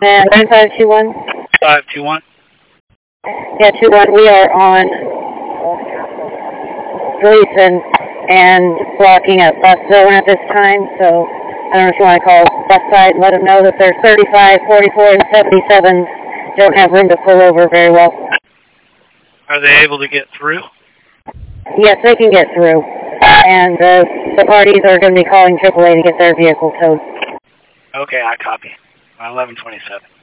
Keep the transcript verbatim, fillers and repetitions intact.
And nine five two one? five two one. Yeah, two one. We are on Gleason and blocking at bus zone at this time, so I don't know if you want to call bus side and let them know that their thirty-five, forty-four, and seventy-sevens don't have room to pull over very well. Are they able to get through? Yes, they can get through. And uh, the parties are going to be calling triple A to get their vehicle towed. Okay, I copy. eleven twenty-seven.